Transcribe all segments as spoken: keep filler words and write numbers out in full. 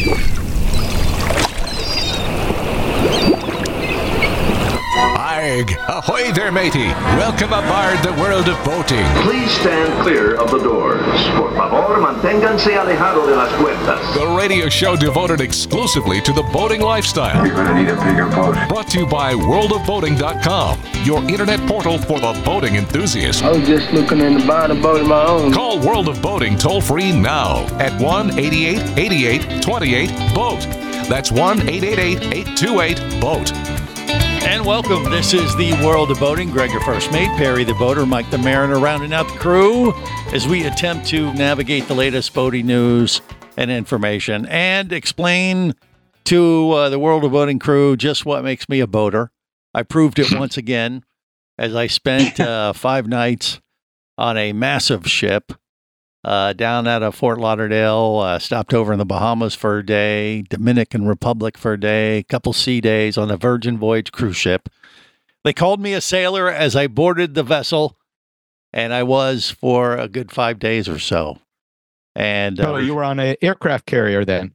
Ahoy there, matey. Welcome aboard the world of boating. Please stand clear of the doors. Por favor, manténganse alejado de las puertas. The radio show devoted exclusively to the boating lifestyle. You're gonna need a bigger boat. Brought to you by world of boating dot com, your internet portal for the boating enthusiast. I was just looking into buying a boat of my own. Call World of Boating toll free now at one eighty-eight eighty-eight twenty-eight boat. That's one eight eight eight eight two eight boat. And welcome. This is the World of Boating. Greg, your first mate, Perry the boater, Mike the mariner, rounding out the crew as we attempt to navigate the latest boating news and information and explain to uh, the World of Boating crew just what makes me a boater. I proved it once again as I spent uh, five nights on a massive ship uh, down out of Fort Lauderdale, uh, stopped over in the Bahamas for a day, Dominican Republic for a day, a couple sea days on a Virgin Voyage cruise ship. They called me a sailor as I boarded the vessel, and I was for a good five days or so. And uh, oh, you were on an aircraft carrier then?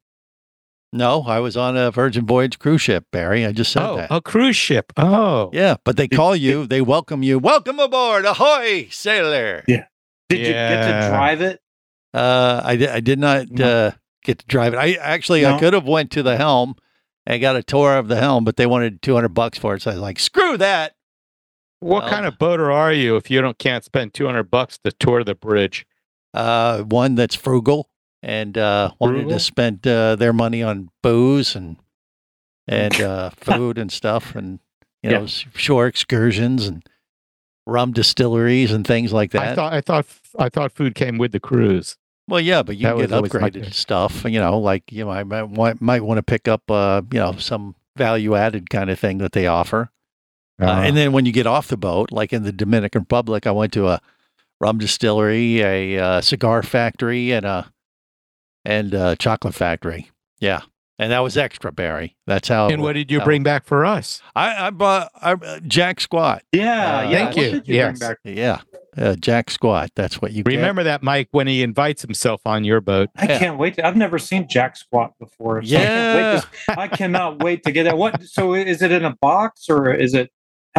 No, I was on a Virgin Voyage cruise ship, Barry. I just said oh, that. a cruise ship. Oh. Yeah, but they call you, they welcome you. Welcome aboard. Ahoy, sailor. Yeah. Did Yeah. you get to drive it? Uh, I, di- I did not No. uh, get to drive it. I actually, No? I could have went to the helm and got a tour of the helm, but they wanted two hundred bucks for it. So I was like, screw that. What Well- kind of boater are you if you don't can't spend two hundred bucks to tour the bridge? Uh, one that's frugal and uh, wanted Frugal? to spend uh, their money on booze and and uh, food and stuff, and you know, Yeah. s- shore excursions and rum distilleries and things like that. I thought I thought I thought food came with the cruise. Well, yeah, but you That can get was always my upgraded thing. stuff. You know, like you know, I might want, might want to pick up, uh, you know, some value added kind of thing that they offer. Uh, Uh, and then when you get off the boat, like in the Dominican Republic, I went to a rum distillery, a uh, cigar factory, and a and a chocolate factory. Yeah, and that was extra, Barry. That's how. and what did you how- bring back for us? I, I bought I, uh, Jack Squat. Yeah, Uh, yeah. Thank What you. did you Yes. bring back? Yeah, uh, Jack Squat. That's what you get. Remember that, Mike, when he invites himself on your boat. I Yeah. can't wait. To, I've never seen Jack Squat before. So I, can't wait Yeah. to, I cannot wait to get that. What? So is it in a box or is it?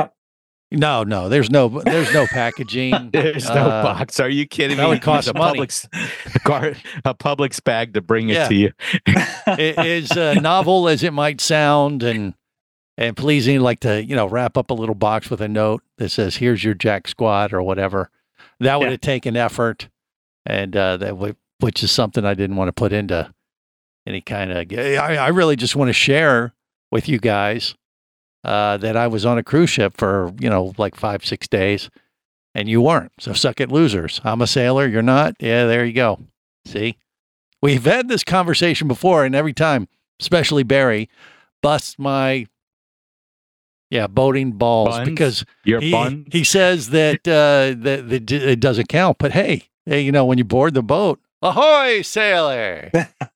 No, no, there's no there's no packaging. There's no Uh, box. Are you kidding that me? would You cost use a money. Publix, a, gar, a Publix bag to bring it Yeah. to you. It is uh, novel as it might sound, and and pleasing, like to you know wrap up a little box with a note that says, "Here's your Jack Squad" or whatever. That would Yeah. have taken effort, and uh, that would, which is something I didn't want to put into any kind of. I, I really just want to share with you guys uh, that I was on a cruise ship for you know like five six days, and you weren't. So suck it, losers. I'm a sailor. You're not. Yeah, there you go. See. We've had this conversation before, and every time, especially Barry, busts my yeah boating balls Buns? because Your he, bun. he says that uh, that, that d- it doesn't count. But hey, hey, you know when you board the boat, ahoy, sailor!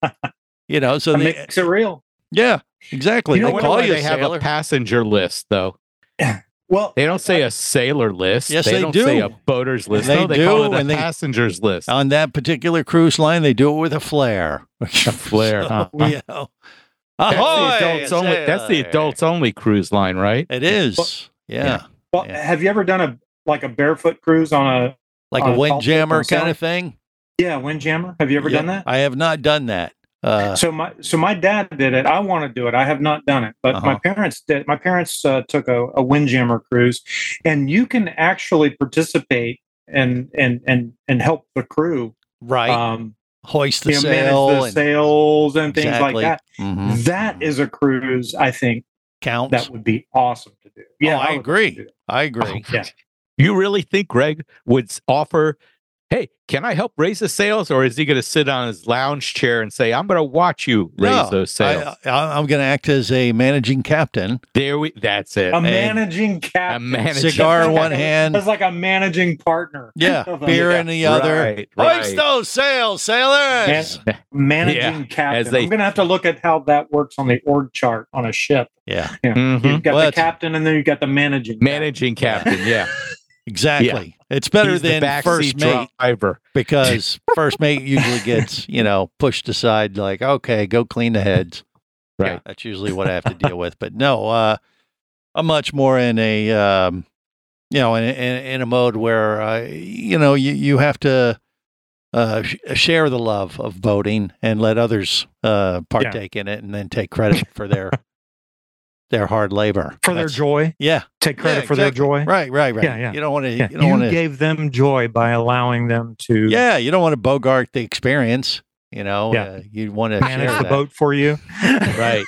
you know, so That they, makes it real. yeah, exactly. You know they what? call Why you they a have sailor. a passenger list, though. Well, They don't say a sailor list. Yes, they, they don't do. say a boater's list. They no, they call do, it a and they- passengers list. On that particular cruise line, they do it with a flare. A flare, huh? You know, That's ahoy, the adults only. That's the sailor. adults only cruise line, right? It is, yeah. well, Yeah. have you ever done a like a barefoot cruise on a Like on a a tall windjammer ship on kind of sail? thing. yeah windjammer? Have you ever Yeah, done that? I have not done that. Uh, so my so my dad did it. I want to do it. I have not done it, but my Uh-huh. parents did. My parents uh, took a, a windjammer cruise, and you can actually participate and and and and help the crew. right. Um, Hoist the you know, sail. manage the and- sails and things Exactly. like that. Mhm. That is a cruise. I think Counts. that would be awesome to do. Yeah, Oh, I would agree. do that. I agree. Yeah. You really think Greg would s- offer, hey, can I help raise the sails? Or is he going to sit on his lounge chair and say, I'm going to watch you raise No, those sails? I, I, I'm going to act as a managing captain. there we, that's it. A managing captain. A managing Cigar in captain. one hand. It's like a managing partner. Yeah, Of a- beer yeah. in the other. Right, Hoist right. those sails, sailors. Man- managing Yeah, captain. as they- I'm going to have to look at how that works on the org chart on a ship. Yeah. Yeah. Mhm. You've got Well, the it's- captain and then you've got the managing. Managing captain, yeah. Exactly. It's better He's the than first backseat mate driver. because first mate usually gets, you know, pushed aside like, okay, go clean the heads. Right. That's usually what I have to deal with. But no, uh, I'm much more in a, um, you know, in, in, in a mode where, uh, you know, you, you have to uh, sh- share the love of boating and let others uh, partake in it and then take credit for their their hard labor. For their That's- joy. Yeah. Take credit Yeah, for their exactly. joy. Right, right, right. Yeah, yeah. You don't want to, Yeah. you don't You want to, gave them joy by allowing them to yeah, you don't want to bogart the experience. You know, Yeah. uh, you want to manage share the that. boat for you. Right.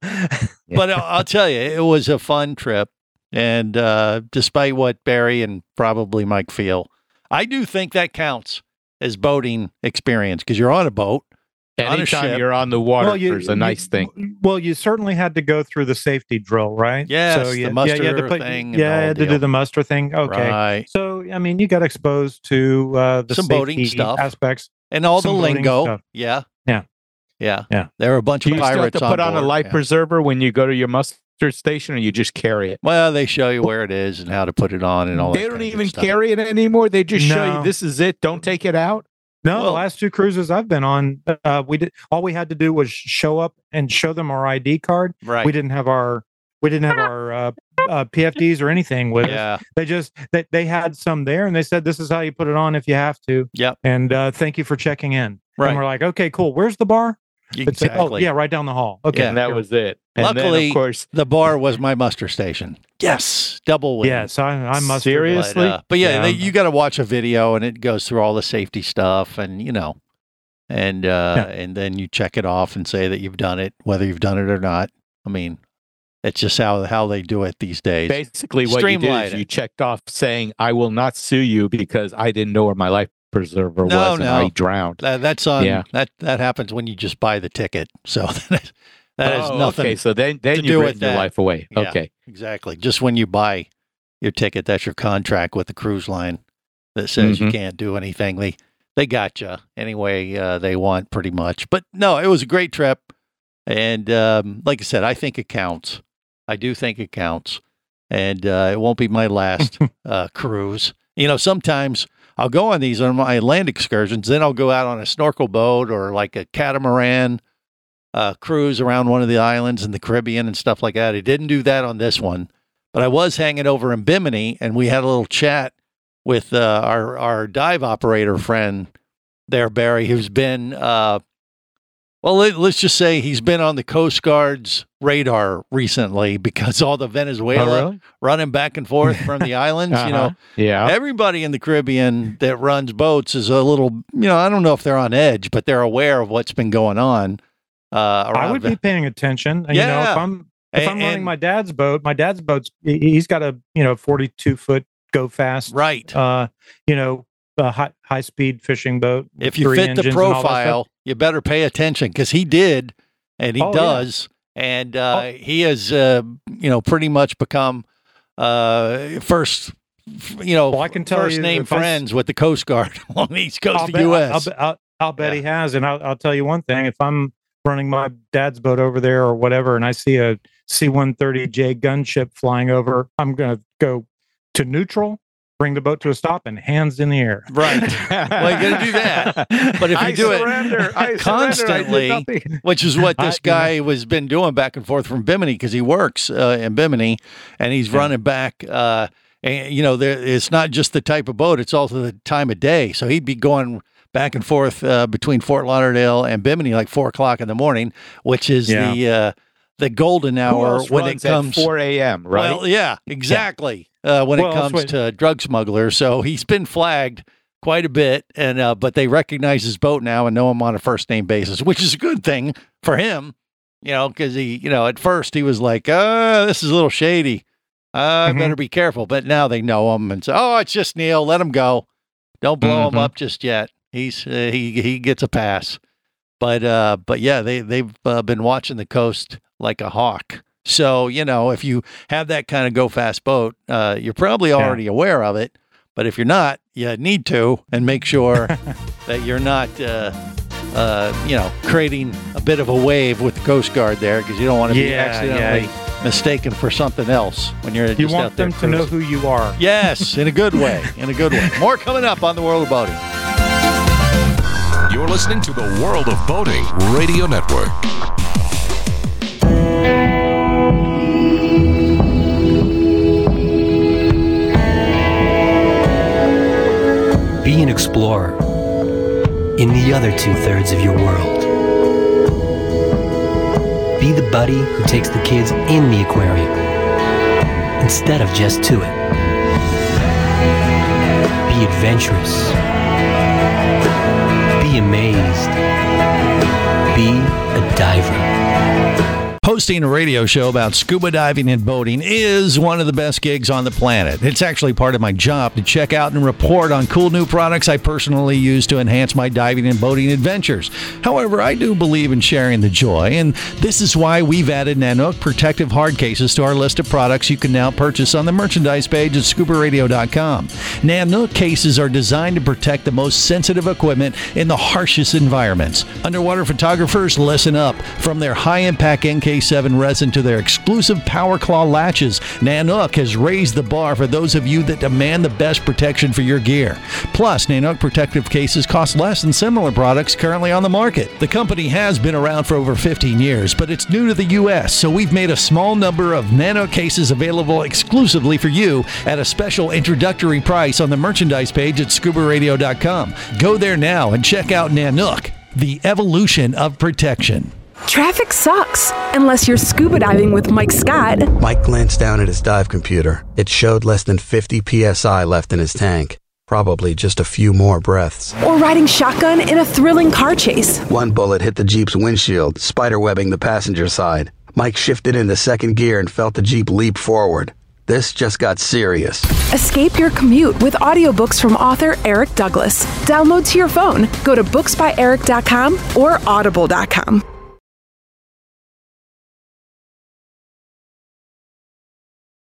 But I'll, I'll tell you, it was a fun trip. And uh, despite what Barry and probably Mike feel, I do think that counts as boating experience because you're on a boat. On a Anytime ship. you're on the water, you- there's a nice you- thing. Well, you certainly had to go through the safety drill, right? Yes, the you, muster yeah, you had to put, thing and the Yeah, whole you had to deal. do the muster thing. Okay. Right. So, I mean, you got exposed to uh, the Some safety boating stuff. aspects. And all the Some boating lingo. stuff. Yeah. Yeah. Yeah. Yeah. There were a bunch Do of you still have pirates to put on, board. a life Yeah. preserver when you go to your muster station, or you just carry it? Well, they show you where it is and how to put it on and all that. They don't kind of even stuff. carry it anymore. They just show No. you this is it. Don't take it out. No, Well- the last two cruises I've been on, uh, we did all we had to do was show up and show them our I D card. Right. We didn't have our we didn't have our uh, uh, P F Ds or anything with us. Yeah. They just they, they had some there and they said this is how you put it on if you have to. Yep. And uh, thank you for checking in. Right. And we're like, okay, cool. Where's the bar? It's like, oh Exactly. yeah, right down the hall. Okay. And that was it. And Luckily- then, of course, The bar was my muster station. Yes. Double win. Yes, I, I must. Serious? But, uh, but yeah, Yeah. they, you got to watch a video and it goes through all the safety stuff and, you know, and, uh, Yeah. and then you check it off and say that you've done it, whether you've done it or not. I mean, it's just how, how they do it these days. basically what you did Streamline is it. you checked off saying, I will not sue you because I didn't know where my life preserver No, was and no. I drowned. That, that's on, Yeah. that, that happens when you just buy the ticket. So that, that has Oh, nothing. Okay, so then, to then do you've with written your that. life away. Yeah. Okay. Exactly. Just when you buy your ticket, that's your contract with the cruise line that says you Mhm. can't do anything. They they got you anyway. Uh, they want pretty much. But no, it was a great trip, and um, like I said, I think it counts. I do think it counts, and uh, it won't be my last uh, cruise. You know, sometimes I'll go on these on my land excursions, then I'll go out on a snorkel boat or like a catamaran uh, cruise around one of the islands in the Caribbean and stuff like that. I didn't do that on this one, but I was hanging over in Bimini and we had a little chat with uh, our, our dive operator friend there, Barry, who's been, uh, well, let, let's just say he's been on the Coast Guard's radar recently because all the Venezuela Oh, really? running back and forth from the islands, you know, Uh-huh. Yeah. everybody in the Caribbean that runs boats is a little, you know, I don't know if they're on edge, but they're aware of what's been going on. Uh, I around would Ve- be paying attention. And, You know, Yeah. if I'm if And- I'm running and- my dad's boat, my dad's boat's he- he's got a you know forty-two foot go fast, right. uh, you know, a high high speed fishing boat. with If you three fit the engines and all that stuff. profile, you better pay attention because he did, and he Oh, yeah. does, and uh, he has, uh, you know, pretty much become uh, first, you know, Well, I can tell first you name if I s- friends with the Coast Guard on the East Coast I'll of bet, U I'll, S. I'll, I'll, I'll bet Yeah. he has, and I'll, I'll tell you one thing: if I'm running my dad's boat over there or whatever, and I see a C one thirty J gunship flying over, I'm gonna go to neutral, bring the boat to a stop, and hands in the air. Right. Well, you got to do that. But if you I do it surrender. I constantly, surrender. I did nothing. which is what this I- you know. guy was been doing back and forth from Bimini because he works uh, in Bimini and he's running back. Uh, and you know, there, it's not just the type of boat; it's also the time of day. So he'd be going back and forth uh, between Fort Lauderdale and Bimini like four o'clock in the morning, which is Yeah. the uh, the golden Who hour else when it runs at comes. four a.m., right? Well, yeah, exactly. Uh, when Well, it that's comes what- to drug smugglers, so he's been flagged quite a bit, and uh, but they recognize his boat now and know him on a first name basis, which is a good thing for him, you know, because he, you know, at first he was like, "Uh, this is a little shady. Uh, I Mhm. better be careful." But now they know him and say, "Oh, it's just Neil. Let him go. Don't blow him Mhm. up just yet. He's uh, he he gets a pass." But uh, but yeah, they they've uh, been watching the coast like a hawk. So you know, if you have that kind of go fast boat, uh, you're probably already aware of it. But if you're not, you need to and make sure that you're not uh, uh, you know, creating a bit of a wave with the Coast Guard there because you don't want to be Yeah, accidentally yeah. mistaken for something else when you're just You out want there them to know cruising. who you are. Yes, in a good way. In a good way. More coming up on the World of Boating. You're listening to the World of Boating Radio Network. Be an explorer in the other two-thirds of your world. Be the buddy who takes the kids in the aquarium instead of just to it. Be adventurous. Be amazed. Be a diver. Hosting a radio show about scuba diving and boating is one of the best gigs on the planet. It's actually part of my job to check out and report on cool new products I personally use to enhance my diving and boating adventures. However, I do believe in sharing the joy, and this is why we've added Nanook protective hard cases to our list of products you can now purchase on the merchandise page at scuba radio dot com. Nanook cases are designed to protect the most sensitive equipment in the harshest environments. Underwater photographers, listen up. From their high-impact N K seven resin to their exclusive Power Claw latches, Nanook has raised the bar for those of you that demand the best protection for your gear. Plus, Nanook protective cases cost less than similar products currently on the market. The company has been around for over fifteen years, but it's new to the U S, so we've made a small number of Nanook cases available exclusively for you at a special introductory price on the merchandise page at scuba radio dot com. Go there now and check out Nanook, the evolution of protection. Traffic sucks, unless you're scuba diving with Mike Scott. Mike glanced down at his dive computer. It showed less than fifty P S I left in his tank. Probably just a few more breaths. Or riding shotgun in a thrilling car chase. One bullet hit the Jeep's windshield, spiderwebbing the passenger side. Mike shifted into second gear and felt the Jeep leap forward. This just got serious. Escape your commute with audiobooks from author Eric Douglas. Download to your phone. Go to books by eric dot com or audible dot com.